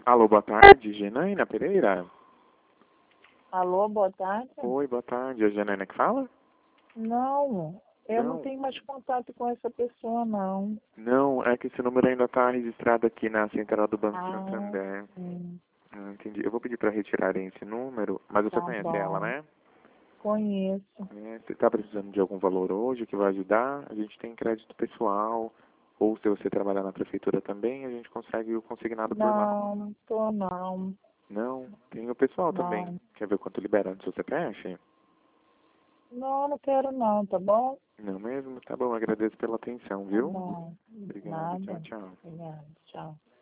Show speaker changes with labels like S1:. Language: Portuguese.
S1: Alô, boa tarde, Janaína Pereira.
S2: Alô, boa tarde?
S1: Oi, boa tarde, é a Janaína que fala?
S2: Não, eu não
S1: Não.
S2: tenho mais contato com essa pessoa, não.
S1: Não, é que esse número ainda está registrado aqui na central do Banco
S2: Ah,
S1: Santander.
S2: sim,
S1: Entendi. Eu vou pedir para retirarem esse número, mas você
S2: tá
S1: conhece ela,
S2: bom.
S1: né?
S2: Conheço.
S1: Você está precisando de algum valor hoje que vai ajudar? A gente tem crédito pessoal, ou se você trabalhar na prefeitura também, a gente consegue o consignado por lá.
S2: Não, tô não.
S1: Não, tem o pessoal também.
S2: Não.
S1: Quer ver quanto libera do seu CPF?
S2: Não, não quero não, tá bom?
S1: Não mesmo? Tá bom, agradeço pela atenção,
S2: Tá
S1: viu?
S2: bom.
S1: Obrigado, tchau,
S2: Nada.
S1: tchau.
S2: Obrigada. Tchau.